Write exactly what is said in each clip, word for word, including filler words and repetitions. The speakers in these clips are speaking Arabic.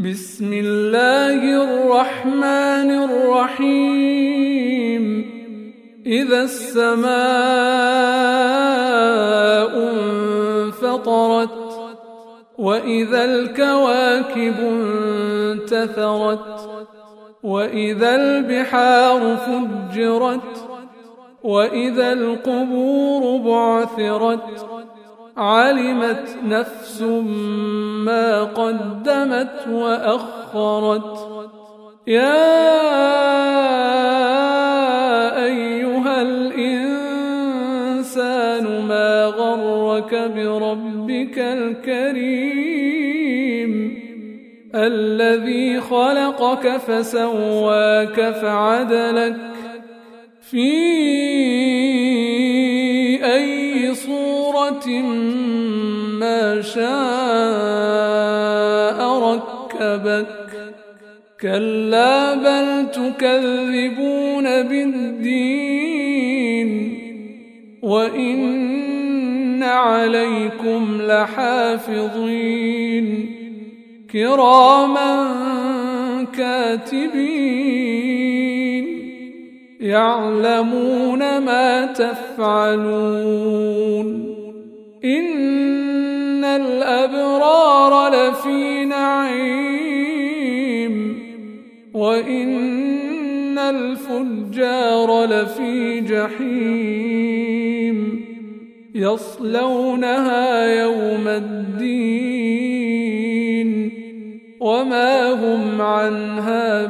بسم الله الرحمن الرحيم إذا السماء انفطرت وإذا الكواكب انتثرت وإذا البحار فجرت وإذا القبور بعثرت علمت نفس ما قدمت وأخرت يا أيها الإنسان ما غرك بربك الكريم الذي خلقك فسواك فعدلك في أي صورة ما شاء ركبك كلا بل تكذبون بالدين وإن عليكم لحافظين كراما كاتبين يعلمون ما تفعلون إن الأبرار لفي نعيم وإن الفجار لفي جحيم يصلونها يوم الدين وما هم عنها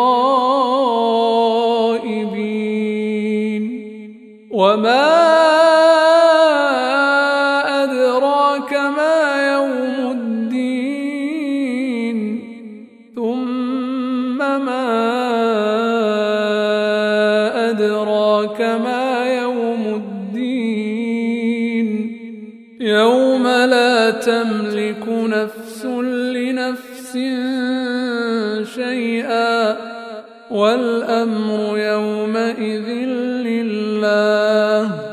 بغائبين وما أدراك ما يوم الدين ثم ما أدراك ما يوم الدين يوم لا تملك نفس لنفس شيئا والأمر يومئذ لله